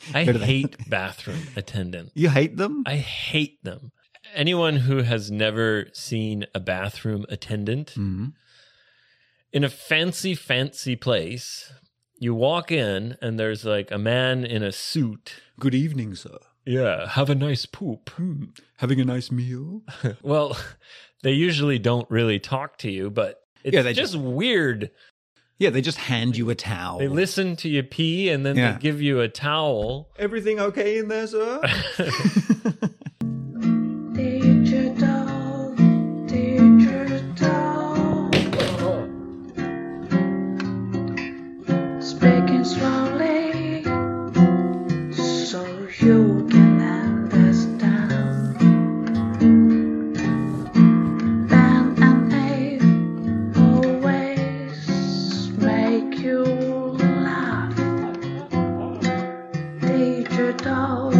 I hate bathroom attendants. You hate them? I hate them. Anyone who has never seen a bathroom attendant in a fancy place, you walk in and there's like a man in a suit. Good evening, sir. Yeah, have a nice poop. Having a nice meal? Well, they usually don't really talk to you, but it's just weird. Yeah, they just hand you a towel. They listen to you pee and then they give you a towel. Everything okay in there, sir? Speaking slowly, so you can understand. Ben and Dave always make you laugh. Digital.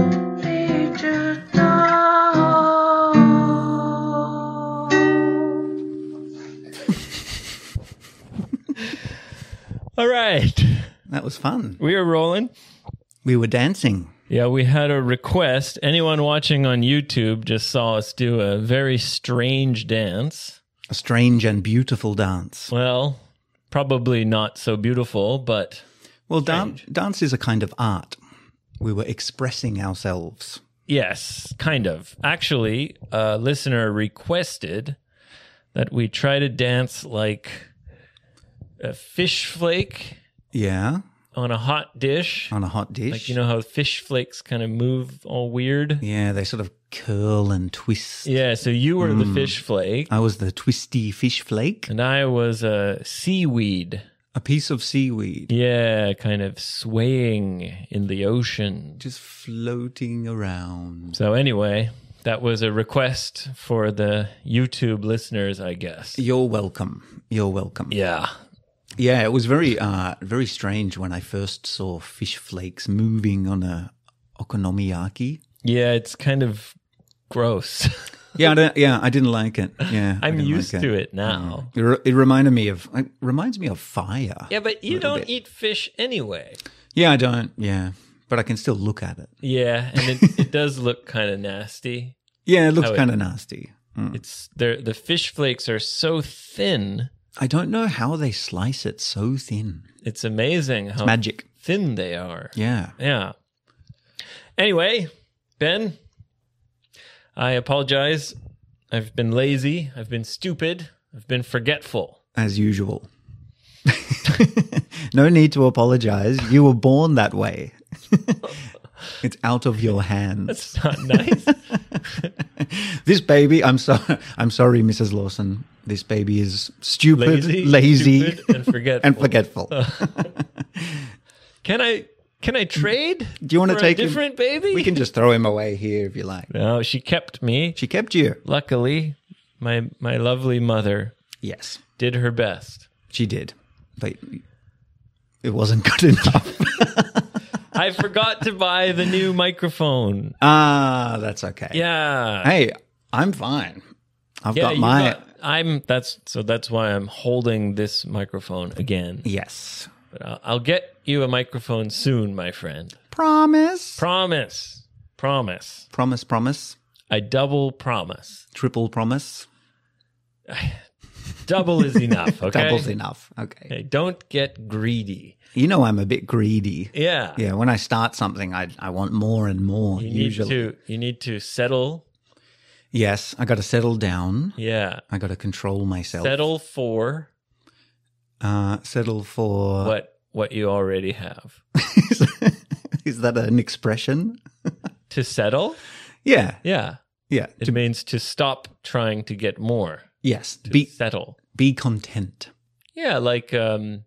All right. That was fun. We are rolling. We were dancing. Yeah, we had a request. Anyone watching on YouTube just saw us do a very strange dance. A strange and beautiful dance. Well, probably not so beautiful, but well, dance is a kind of art. We were expressing ourselves. Yes, kind of. Actually, a listener requested that we try to dance like a fish flake. Yeah. On a hot dish. On a hot dish. Like, you know how fish flakes kind of move all weird? Yeah, they sort of curl and twist. Yeah, so you were the fish flake. I was the twisty fish flake. And I was a seaweed. A piece of seaweed. Yeah, kind of swaying in the ocean. Just floating around. So anyway, that was a request for the YouTube listeners, I guess. You're welcome. You're welcome. Yeah. Yeah, it was very strange when I first saw fish flakes moving on a okonomiyaki. Yeah, it's kind of gross. I didn't like it. Yeah, I'm used to it now. It reminds me of fire. Yeah, but you don't eat fish anyway. Yeah, I don't. Yeah, but I can still look at it. Yeah, and it does look kind of nasty. Yeah, it looks kind of nasty. It's the fish flakes are so thin. I don't know how they slice it so thin. It's amazing how magic thin they are. Yeah. Yeah. Anyway, Ben, I apologize. I've been lazy. I've been stupid. I've been forgetful. As usual. No need to apologize. You were born that way. It's out of your hands. That's not nice. This baby, I'm sorry, Mrs. Lawson. This baby is stupid, lazy, stupid, and forgetful. Can I trade? Do you want to take a different baby? We can just throw him away here if you like. No, she kept me. She kept you. Luckily, my lovely mother. Yes, did her best. She did, but it wasn't good enough. I forgot to buy the new microphone. Ah, that's okay. Yeah. Hey, I'm fine. I've got my. That's why I'm holding this microphone again. Yes. But I'll get you a microphone soon, my friend. Promise. Promise. Promise. Promise. Promise. I double promise. Triple promise. Double is enough. Okay. Double's enough. Okay. Hey, don't get greedy. You know I'm a bit greedy. Yeah. Yeah. When I start something, I want more and more. You need to settle. Yes, I got to settle down. Yeah. I got to control myself. Settle for what you already have. Is that an expression? To settle? Yeah. Yeah. Yeah. It means to stop trying to get more. Yes. To settle. Be content. Yeah, like in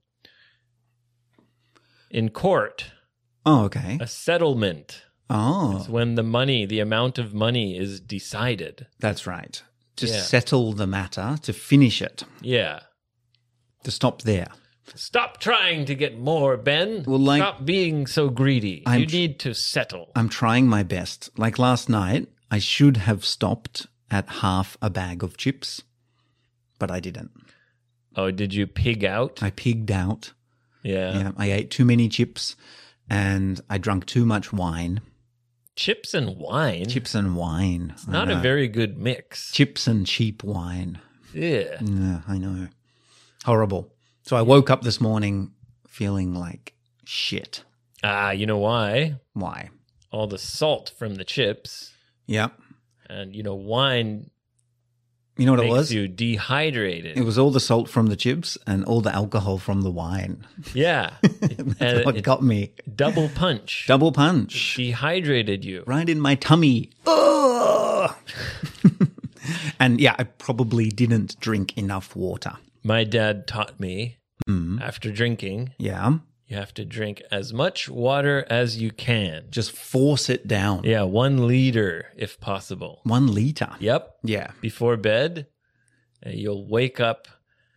court. Oh, okay. A settlement. Oh. It's when the amount of money is decided. That's right. To settle the matter, to finish it. Yeah. To stop there. Stop trying to get more, Ben. Well, stop being so greedy. You need to settle. I'm trying my best. Like last night, I should have stopped at half a bag of chips, but I didn't. Oh, did you pig out? I pigged out. Yeah. I ate too many chips. and I drank too much wine. Chips and wine? Chips and wine. It's not a very good mix. Chips and cheap wine. Yeah. Yeah, I know. Horrible. So I woke up this morning feeling like shit. You know why? Why? All the salt from the chips. Yep. And, wine You know what it makes was? you dehydrated. It was all the salt from the chips and all the alcohol from the wine. Yeah. That's what got me. Double punch. Double punch. Dehydrated you. Right in my tummy. Ugh! And yeah, I probably didn't drink enough water. My dad taught me after drinking, Yeah. you have to drink as much water as you can. Just force it down. Yeah, 1 liter if possible. 1 liter. Yep. Yeah. Before bed, and you'll wake up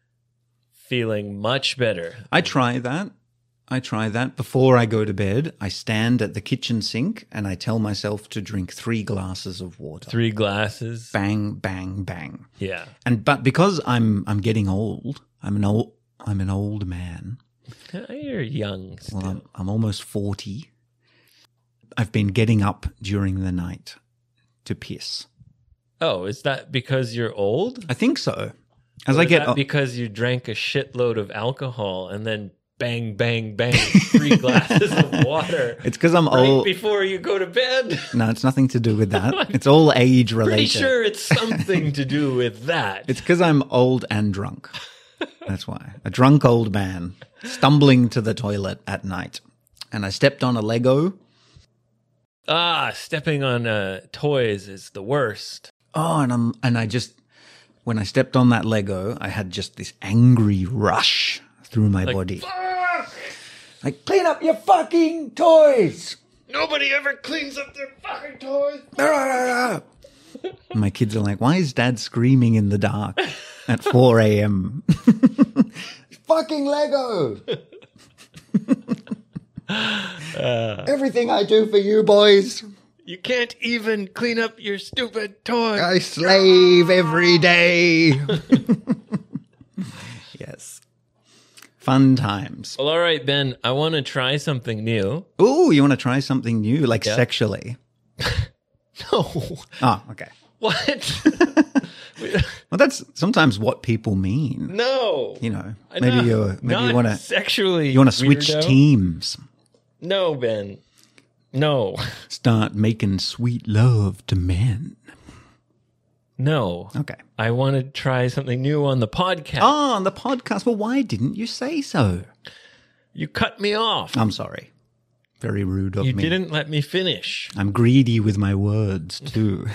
feeling much better. I try that. Before I go to bed, I stand at the kitchen sink and I tell myself to drink 3 glasses of water. 3 glasses. Bang, bang, bang. Yeah. But because I'm getting old, I'm an old man. You're young still. Well, I'm almost 40. I've been getting up during the night to piss. Oh, is that because you're old? I think so. As Or I is get that because you drank a shitload of alcohol and then bang, bang, bang, 3 glasses of water it's because I'm right old. before you go to bed? No, it's nothing to do with that. It's all age related. Pretty sure it's something to do with that. It's because I'm old and drunk. That's why. A drunk old man stumbling to the toilet at night. And I stepped on a Lego. Stepping on toys is the worst. Oh, and I just, when I stepped on that Lego, I had just this angry rush through my body. Fuck! Like, clean up your fucking toys! Nobody ever cleans up their fucking toys. My kids are like, why is dad screaming in the dark at 4 a.m.? Fucking Lego! Everything I do for you boys, You can't even clean up your stupid toys. I slave every day. Yes. Fun times. Well, all right, Ben, I want to try something new. Ooh, you want to try something new, like sexually? No. Oh, okay. What? Well, that's sometimes what people mean. No. You know, I maybe know. maybe Not you want to sexually. switch weirdo. teams. No, Ben. No. Start making sweet love to men. No. Okay. I want to try something new on the podcast. Oh, on the podcast. Well, why didn't you say so? You cut me off. I'm sorry. Very rude of You me. didn't let me finish. I'm greedy with my words too.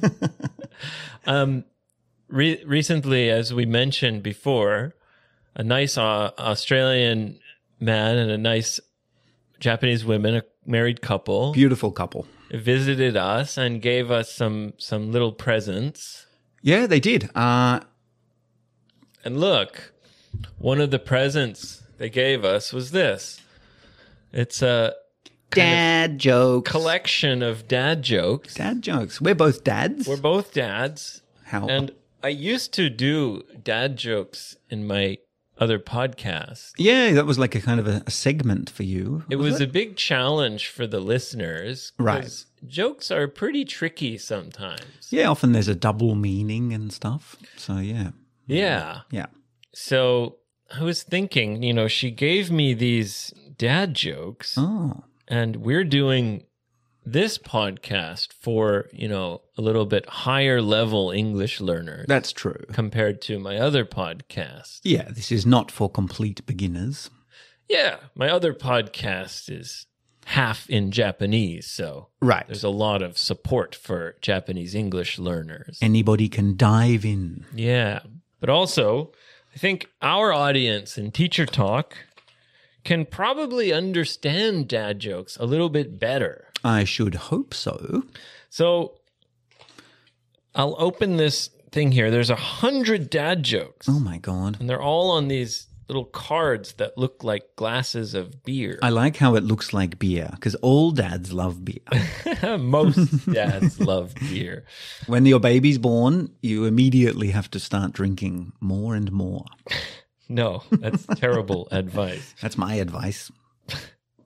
Recently, as we mentioned before, a nice Australian man and a nice Japanese woman, a married couple, Beautiful couple. visited us and gave us some little presents. Yeah, they did. And look, one of the presents they gave us was this. It's a Dad jokes. collection of dad jokes. Dad jokes. We're both dads. We're both dads. How? And I used to do dad jokes in my other podcast. Yeah, that was like a kind of a segment for you. It was a big challenge for the listeners. 'cause Right. Jokes are pretty tricky sometimes. Yeah, often there's a double meaning and stuff. So yeah. Yeah. Yeah. So I was thinking, she gave me these dad jokes, Oh. and we're doing this podcast for, a little bit higher level English learners That's true. compared to my other podcast. Yeah, this is not for complete beginners. Yeah, my other podcast is half in Japanese, so Right. there's a lot of support for Japanese English learners. Anybody can dive in. Yeah, but also, I think our audience in Teacher Talk can probably understand dad jokes a little bit better. I should hope so. So I'll open this thing here. There's 100 dad jokes, Oh my God. and they're all on these little cards that look like glasses of beer. I like how it looks like beer because all dads love beer. Most dads love beer. When your baby's born, you immediately have to start drinking more and more. No, that's terrible advice. That's my advice.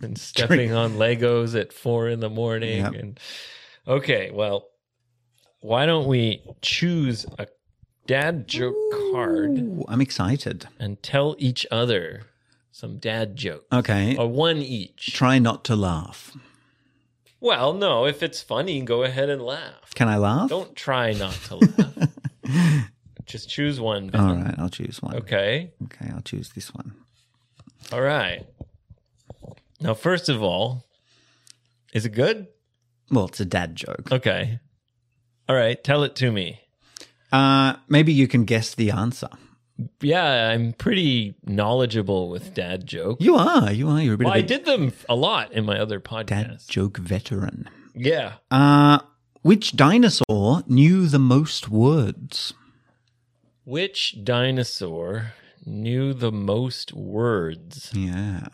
and stepping on Legos at 4 a.m. Yep. And okay, well, why don't we choose a dad joke card Ooh, I'm excited. and tell each other some dad jokes? Okay. Or one each. Try not to laugh. Well, no, if it's funny, go ahead and laugh. Can I laugh? Don't try not to laugh. Just choose one, Ben. All right, I'll choose one. Okay. Okay, I'll choose this one. All right. Now, first of all, is it good? Well, it's a dad joke. Okay. All right. Tell it to me. Maybe you can guess the answer. Yeah, I'm pretty knowledgeable with dad jokes. You are. You're a bit Well, of I a did them a lot in my other dad podcasts. joke veteran. Yeah. Which dinosaur knew the most words? Which dinosaur knew the most words? Yeah.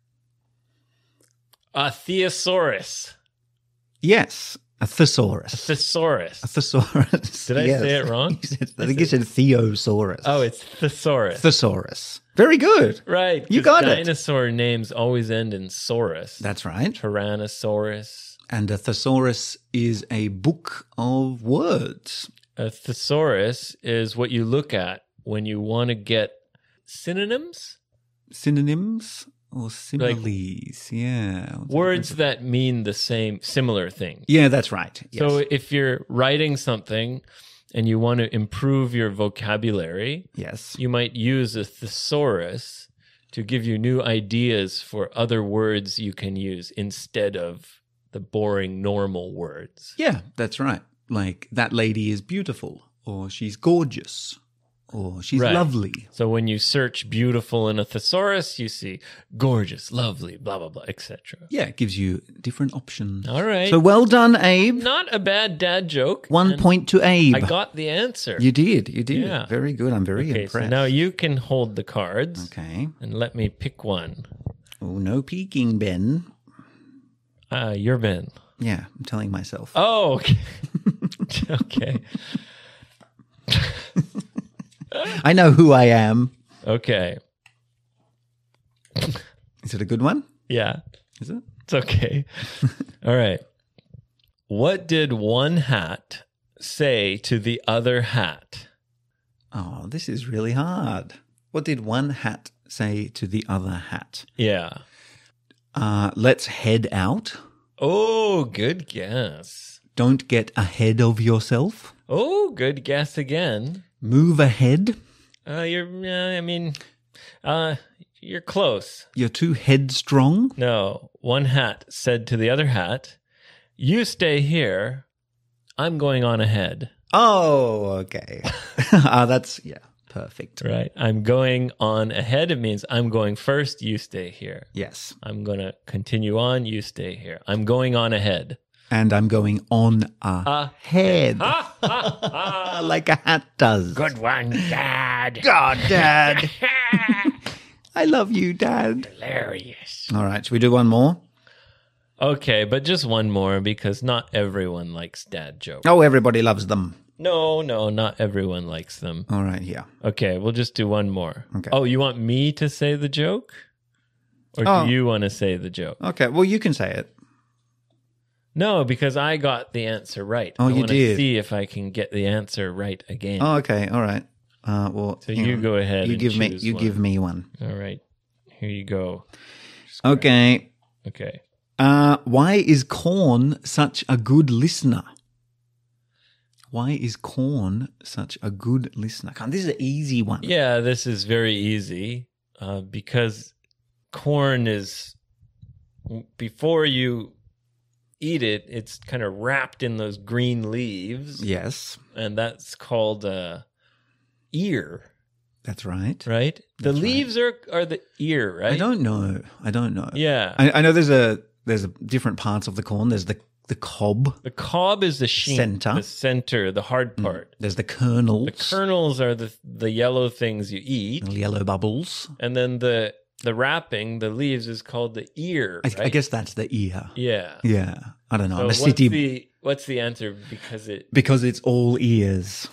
A thesaurus. Yes, a thesaurus. Thesaurus. A thesaurus. Did I Yes. say it wrong? I think you said theosaurus. Oh, it's thesaurus. Thesaurus. Very good. Right. You 'cause got it. Dinosaur names always end in saurus. That's right. Tyrannosaurus. And a thesaurus is a book of words. A thesaurus is what you look at when you want to get synonyms, Synonyms or similes. Yeah. words that mean the same, similar thing. Yeah, that's right. Yes. So if you're writing something and you want to improve your vocabulary, yes. you might use a thesaurus to give you new ideas for other words you can use instead of the boring normal words. Yeah, that's right. Like, that lady is beautiful, or she's gorgeous, or she's Right. lovely. So when you search beautiful in a thesaurus, you see gorgeous, lovely, blah, blah, blah, etc. Yeah, it gives you different options. All right. So well done, Abe. Not a bad dad joke. 1 and point to Abe. I got the answer. You did. Yeah. Very good. I'm very Okay, impressed. so now you can hold the cards Okay. and let me pick one. Oh, no peeking, Ben. You're Ben. Yeah, I'm telling myself. Oh, okay. Okay. I know who I am. Okay. Is it a good one? Yeah, Is it? it's okay. All right. What did one hat say to the other hat? Oh, this is really hard. What did one hat say to the other hat? Yeah. Let's head out. Oh, good guess. Don't get ahead of yourself. Oh, good guess again. Move ahead. You're close. You're too headstrong. No, one hat said to the other hat, "You stay here. I'm going on ahead." Oh, okay. That's, yeah, perfect. Right? I'm going on ahead. It means I'm going first. You stay here. Yes. I'm going to continue on. You stay here. I'm going on ahead. And I'm going on ahead. Ha, ha, ha. Like a hat does. Good one, Dad. God, Dad. I love you, Dad. Hilarious. All right, should we do one more? Okay, but just one more because not everyone likes dad jokes. Oh, everybody loves them. No, not everyone likes them. All right, yeah. Okay, we'll just do one more. Okay. Oh, you want me to say the joke? Or Oh. do you want to say the joke? Okay, well, you can say it. No, because I got the answer right. Oh, I you want to did. see if I can get the answer right again. Oh, okay, all right. Well, So hang you on. go ahead You and give me. choose You one. give me one. All right. Here you go. Okay. Okay. Why is corn such a good listener? Why is corn such a good listener? Come on, this is an easy one. Yeah, this is very easy because corn is, before you eat it, it's kind of wrapped in those green leaves. Yes, And that's called ear, that's right. right? The That's right. leaves are the ear, right? I don't know. Yeah. I know there's a different parts of the corn. There's the cob. The cob is the sheen, Center. the center, the hard part. There's the kernels. The kernels are the yellow things you eat. Little yellow bubbles. And then the wrapping, the leaves, is called the ear, right? I guess that's the ear. Yeah. Yeah. I don't know. So I'm a city what's the answer? because it's all ears.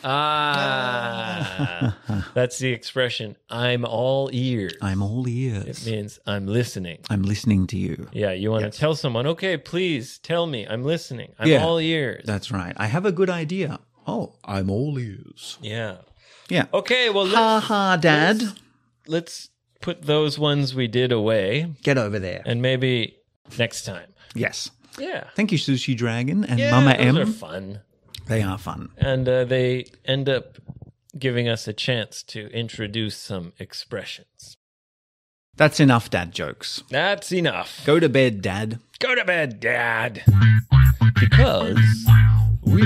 That's the expression. I'm all ears. I'm all It ears. means I'm listening. I'm listening to you. Yeah, you want to tell someone, okay, please tell me. I'm listening. I'm Yeah. all ears. That's right. I have a good idea. Oh, I'm all ears. Yeah. Yeah. Okay, well, Ha ha, Dad. let's put those ones we did away, Get over there. and maybe next time. Yes. Yeah. Thank you, Sushi Dragon and Yeah, Mama those M. are fun. They are fun. And they end up giving us a chance to introduce some expressions. That's enough dad jokes. That's enough. Go to bed, Dad. Go to bed, Dad. Because we,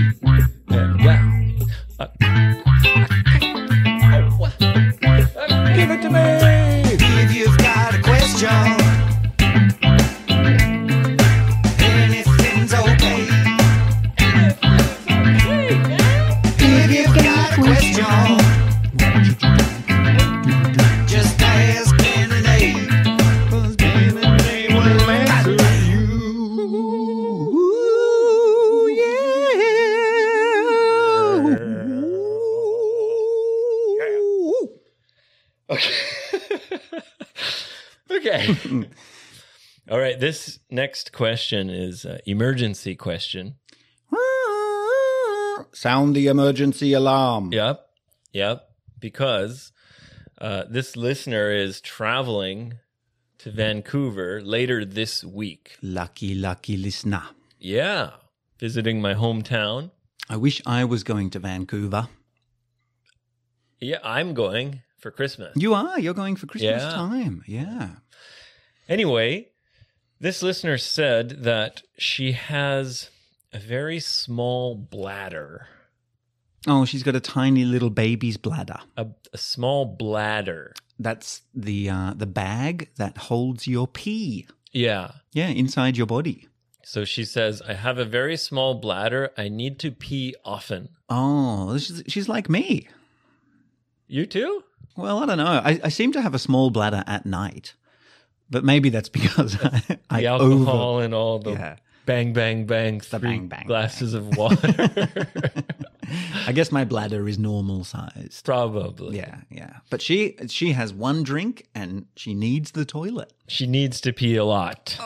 Give it to me. If you've got a question, anything's okay. If you've got a question, just ask Ben and Abe. 'Cause Ben and Abe will answer you. Ooh, yeah. okay. All right. This next question is an emergency question. Sound the emergency alarm. Yep. Because this listener is traveling to Vancouver later this week. Lucky listener. Yeah. Visiting my hometown. I wish I was going to Vancouver. Yeah, I'm going for Christmas. You are? You're going for Christmas Yeah. time. Yeah. Anyway, this listener said that she has a very small bladder. Oh, she's got a tiny little baby's bladder. A small bladder. That's the bag that holds your pee. Yeah. Yeah, inside your body. So she says, I have a very small bladder. I need to pee often. Oh, she's like me. You too? Well, I don't know. I seem to have a small bladder at night, but maybe that's because I The alcohol and all the Yeah. bang, bang, bang, three bang, bang, glasses of water. I guess my bladder is normal sized. Probably. Yeah. But she has one drink and she needs the toilet. She needs to pee a lot.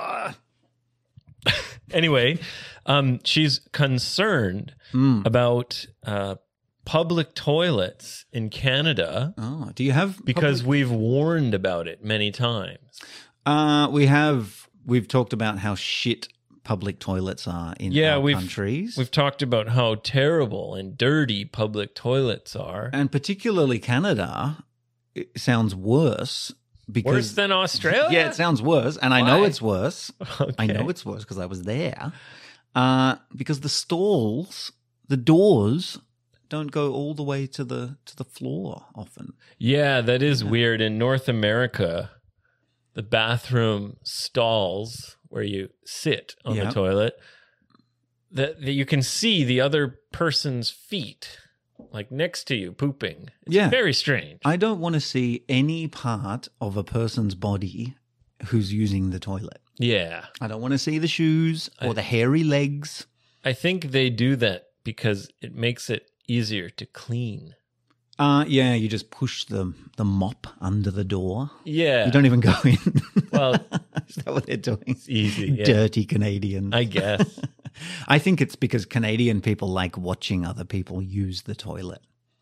Anyway, she's concerned about public toilets in Canada Oh, do you have because we've warned about it many times. we've talked about how shit public toilets are in our countries. We've talked about how terrible and dirty public toilets are. And particularly Canada, it sounds worse because Worse than Australia? Yeah, it sounds worse, and I know Why? it's worse. Okay. I know it's worse because I was there. Because the stalls, the doors, don't go all the way to the floor often. Yeah, that is weird. In North America, the bathroom stalls where you sit on the Yeah. toilet, that you can see the other person's feet, like next to you, pooping. It's Yeah. very strange. I don't want to see any part of a person's body who's using the toilet. Yeah. I don't want to see the shoes or the hairy legs. I think they do that because it makes it easier to clean. Yeah, you just push the mop under the door. Yeah. You don't even go in. Well, Is that what they're doing? it's easy. Yeah. Dirty Canadians. I guess. I think it's because Canadian people like watching other people use the toilet.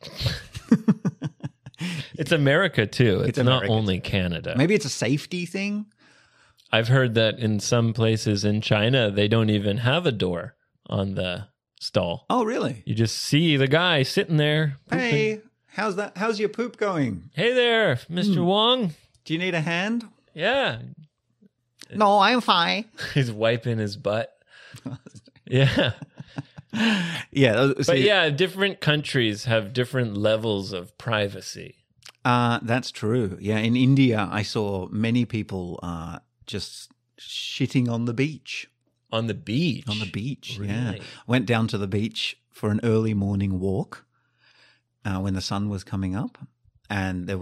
It's America too. It's not America, only Canada. Maybe it's a safety thing. I've heard that in some places in China, they don't even have a door on the stall. Oh, really? You just see the guy sitting there. pooping. Hey, how's that? How's your poop going? Hey there, Mr. Wong. Do you need a hand? Yeah. No, I'm fine. He's wiping his butt. Yeah. Yeah, But yeah, different countries have different levels of privacy. That's true. Yeah, in India, I saw many people just shitting on the beach. On the beach. On the beach, yeah. Really? Went down to the beach for an early morning walk when the sun was coming up, and there was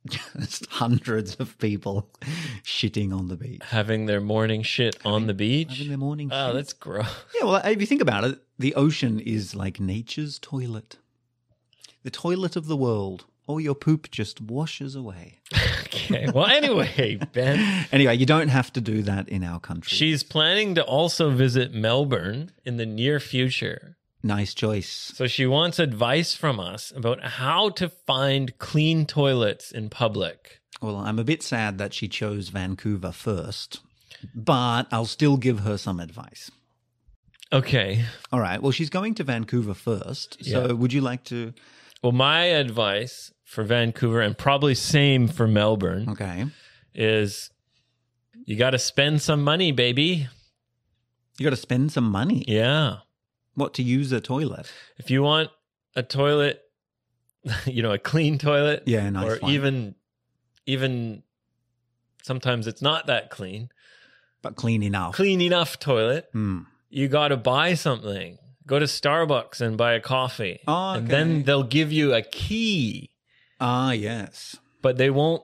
just hundreds of people shitting on the beach. Having their morning shit on the beach. Having their morning Oh, shit. that's gross. Yeah, well, if you think about it, the ocean is like nature's toilet. The toilet of the world. All your poop just washes away. Okay. Well, anyway, Ben, Anyway, you don't have to do that in our country. she's planning to also visit Melbourne in the near future. Nice choice. So she wants advice from us about how to find clean toilets in public. Well, I'm a bit sad that she chose Vancouver first, but I'll still give her some advice. Okay. All right. Well, she's going to Vancouver first. So Yeah. would you like to? Well, my advice for Vancouver, and probably same for Melbourne, Okay. is you got to spend some money, baby. You got to spend some money. Yeah. What, to use a toilet? If you want a toilet, a clean toilet, Yeah, nice or one. even sometimes it's not that clean, But clean enough. clean enough toilet, Hmm. you got to buy something. Go to Starbucks and buy a coffee. Oh, And okay. then they'll give you a key, Ah, yes. but they won't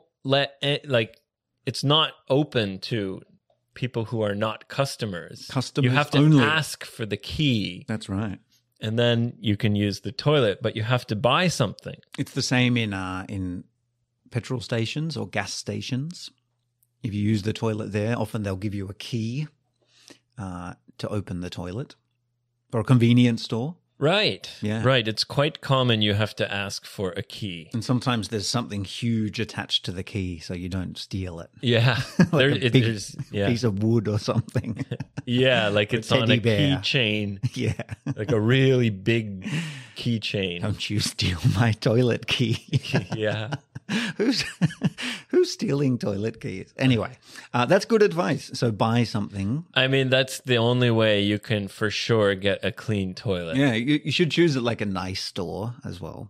it's not open to people who are not customers. Customers You have to only. ask for the key, That's right. and then you can use the toilet, but you have to buy something. It's the same in petrol stations or gas stations. If you use the toilet there, often they'll give you a key to open the toilet. Or a convenience store. Right. Yeah. Right. It's quite common you have to ask for a key. And sometimes there's something huge attached to the key so you don't steal it. Yeah. Like a big There's piece of wood or something. yeah, like it's on a teddy bear. keychain, Yeah. like a really big keychain. Don't you steal my toilet key. Yeah. Who's stealing toilet keys? Anyway, that's good advice. So buy something. I mean, that's the only way you can for sure get a clean toilet. Yeah, you should choose it like a nice store as well.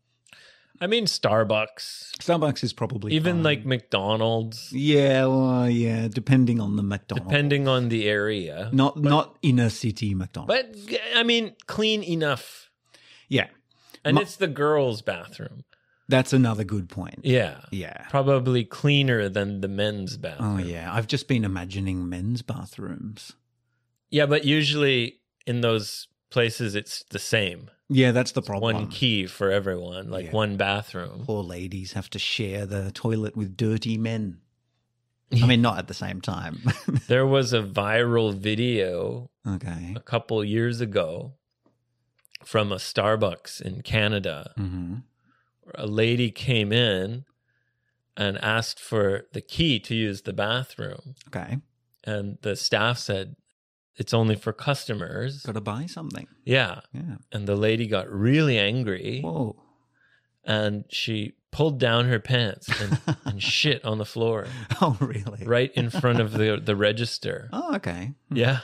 I mean, Starbucks, Starbucks is probably even fine. like McDonald's, yeah, well, yeah, depending on the McDonald's. depending on the area. Not inner city McDonald's. But I mean, clean enough. Yeah, And it's the girls' bathroom. that's another good point. Yeah. Yeah. Probably cleaner than the men's bathroom. Oh yeah, I've just been imagining men's bathrooms. Yeah, but usually in those places it's the same. Yeah, that's the problem. One key for everyone, like Yeah. one bathroom. Poor ladies have to share the toilet with dirty men. I mean, not at the same time. There was a viral video Okay. a couple years ago from a Starbucks in Canada. Mm-hmm. Where a lady came in and asked for the key to use the bathroom. Okay. And the staff said, it's only for customers. Got to buy something. Yeah. Yeah. And the lady got really angry Whoa. and she pulled down her pants and shit on the floor Oh, really? right in front of the register. Oh, okay. Yeah.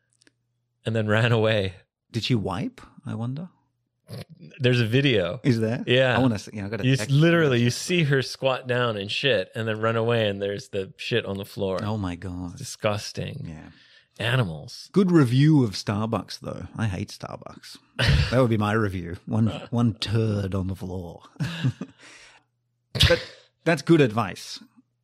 And then ran away. Did she wipe? I wonder. There's a video. Is there? Yeah. I want to see. I got to. You literally, you see her squat down and shit and then run away and there's the shit on the floor. Oh my god. Disgusting. Yeah. Animals. Good review of Starbucks though. I hate Starbucks. That would be my review. One turd on the floor. But that's good advice.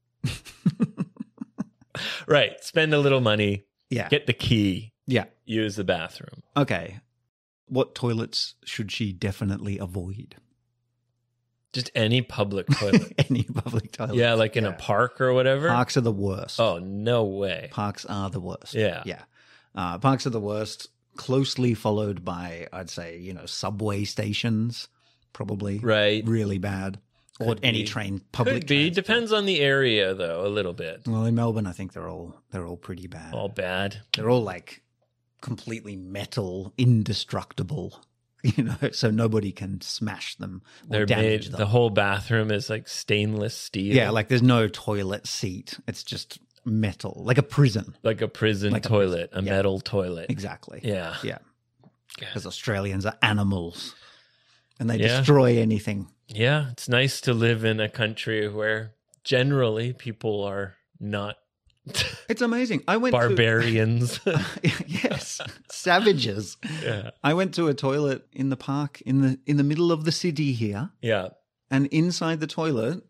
Right. Spend a little money. Yeah. Get the key. Yeah. Use the bathroom. Okay. What toilets should she definitely avoid? Just any public toilet. Any public toilet. Yeah, like in a park or whatever. Parks are the worst. Oh, no way. Parks are the worst. Yeah. Yeah. Parks are the worst, closely followed by, I'd say, subway stations, probably. Right. Really bad. Or Could any be. train, public Could be. transport. Depends on the area, though, a little bit. Well, in Melbourne, I think they're all pretty bad. All bad. They're all like completely metal, indestructible, so nobody can smash them or They're damage made, them. the whole bathroom is like stainless steel. Yeah, like there's no toilet seat. It's just metal, like a prison. Like a prison Like a toilet, a Yeah. metal toilet. Exactly. Yeah. Yeah. Because Australians are animals and they Yeah. destroy anything. Yeah. It's nice to live in a country where generally people are not It's amazing. I went barbarians. to yes, savages. Yeah. I went to a toilet in the park in the middle of the city here, Yeah. and inside the toilet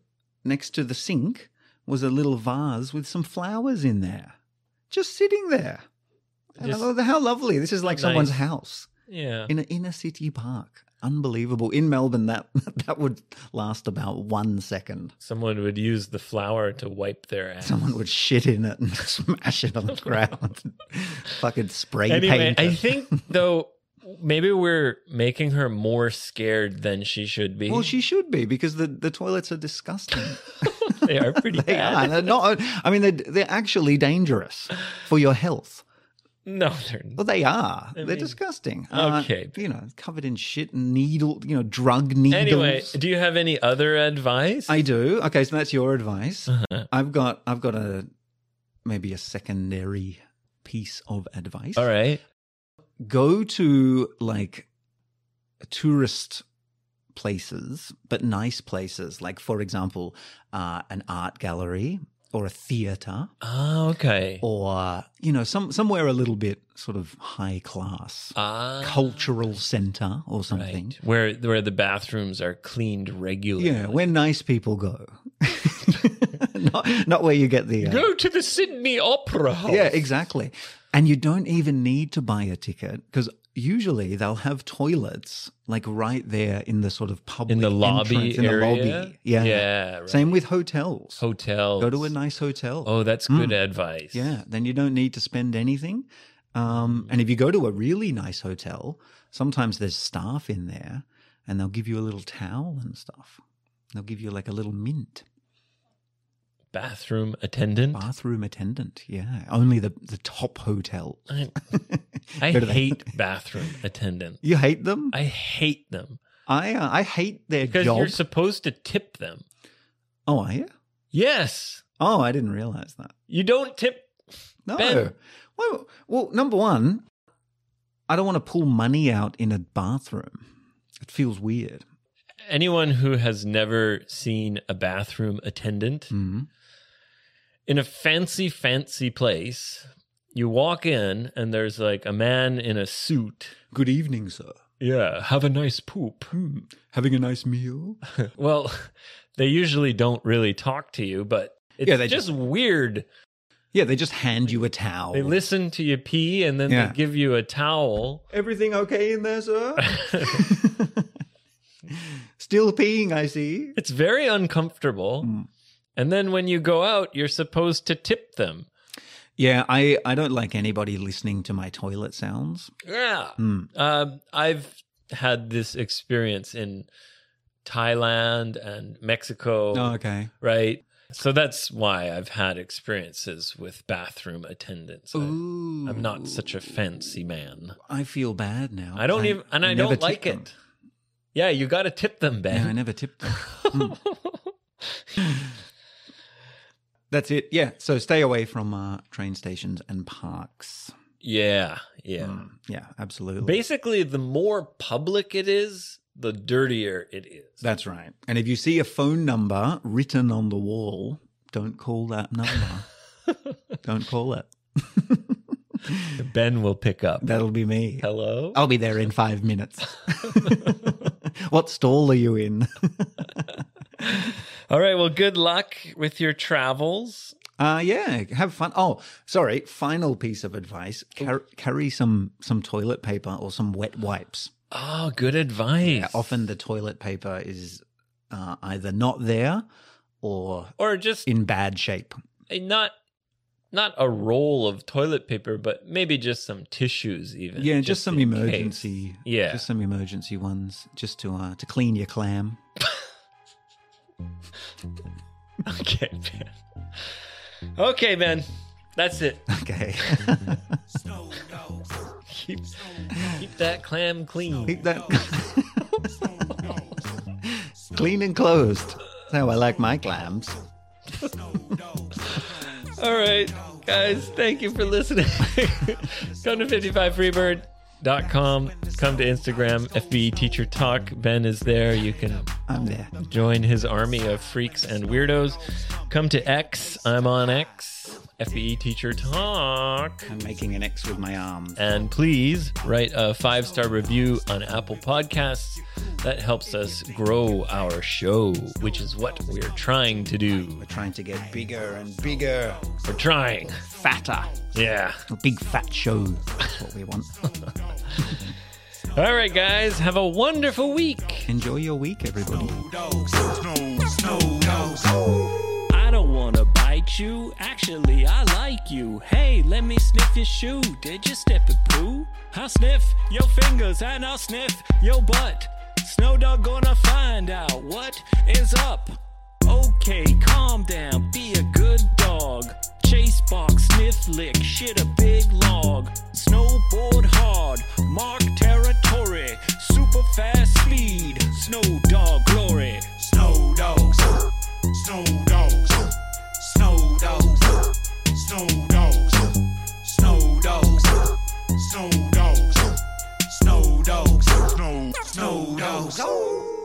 next to the sink was a little vase with some flowers in there, just sitting there. And I Just- thought, how lovely! This is like Nice. someone's house Yeah. in an inner city park. Unbelievable. In Melbourne, that would last about 1 second. Someone would use the flower to wipe their ass. Someone would shit in it and smash it on the ground. Fucking spray Anyway, paint I it. think though maybe we're making her more scared than she should be. Well, she should be, because the toilets are disgusting. They are pretty They bad. are. They're not. I mean, they're actually dangerous for your health. No, they're Well, they are. They're mean, disgusting. okay. Covered in shit and needle. Drug needles. Anyway, do you have any other advice? I do. Okay, so that's your advice. Uh-huh. I've got maybe a secondary piece of advice. All right. Go to like tourist places, but nice places. Like, for example, an art gallery or a theater, Oh, okay. or somewhere a little bit sort of high class, Ah, cultural center or something. right. Where the bathrooms are cleaned regularly. Yeah, where nice people go. not where you get the Go to the Sydney Opera House. Yeah, exactly. And you don't even need to buy a ticket, because usually they'll have toilets like right there in the sort of public In the lobby entrance, in area? the lobby. Yeah. Yeah, right. Same with hotels. Hotels. Go to a nice hotel. Oh, that's good advice. Yeah, then you don't need to spend anything. And if you go to a really nice hotel, sometimes there's staff in there and they'll give you a little towel and stuff. They'll give you like a little mint. Bathroom attendant. Bathroom attendant, yeah. Only the top hotel. I Go to the- hate bathroom attendant. You hate them? I hate them I hate their because job. you're supposed to tip them. Oh, are you? Yes, Oh, I didn't realize that. you don't tip. No. Ben. Well, number one, I don't want to pull money out in a bathroom. It feels weird. Anyone who has never seen a bathroom attendant Mhm. in a fancy place, you walk in and there's like a man in a suit. Good evening, sir. Yeah, have a nice poop. Having a nice meal? Well, they usually don't really talk to you, but it's Yeah, they just weird. Yeah, they just hand you a towel. They listen to you pee and then Yeah. they give you a towel. Everything okay in there, sir? Still peeing, I see. It's very uncomfortable. And then when you go out, you're supposed to tip them. Yeah, I don't like anybody listening to my toilet sounds. Yeah. I've had this experience in Thailand and Mexico, Oh, okay. right? So that's why I've had experiences with bathroom attendants. I'm not such a fancy man. I feel bad now. I don't even, and I never don't like tip them. it. Yeah, you got to tip them, Ben. Yeah, I never tipped them. That's it. Yeah. So stay away from train stations and parks. Yeah. Yeah, absolutely. Basically, the more public it is, the dirtier it is. That's right. And if you see a phone number written on the wall, don't call that number. Don't call it. Ben will pick up. That'll be me. Hello? I'll be there in 5 minutes. What stall are you in? All right. Well, good luck with your travels. Yeah, have fun. Oh, sorry. Final piece of advice: carry some toilet paper or some wet wipes. Oh, good advice. Often the toilet paper is either not there or Or just in bad shape. not a roll of toilet paper, but maybe just some tissues even. Yeah, just some in emergency. case. Yeah. just some emergency ones, just to clean your clam. Okay, man. Okay, man. That's it. Okay, Keep that clam clean. keep that clean and closed. That's how I like my clams. All right, guys. Thank you for listening. Come to 55freebird.com. Come to Instagram, FBE Teacher Talk. Ben is there. You can I'm there. join his army of freaks and weirdos. Come to X. I'm on X. FBE Teacher Talk. I'm making an X with my arms. And please write a 5-star review on Apple Podcasts. That helps us grow our show, which is what we're trying to do. We're trying to get bigger and bigger, We're trying. fatter. Yeah. A big fat show. That's what we want. All right, guys. Have a wonderful week. Enjoy your week, everybody. I don't wanna bite you, actually I like you. Hey, let me sniff your shoe, did you sniff it, poo? I'll sniff your fingers and I'll sniff your butt. Snow Dog gonna find out what is up. Okay, calm down, be a good dog. Chase, box, sniff, lick, shit a big log. Snowboard hard, mark territory. Super fast speed, Snow Dog glory. Snow dogs, snow dogs, snow dogs, snow dogs, snow dogs, snow dogs, snow dogs, snow dogs.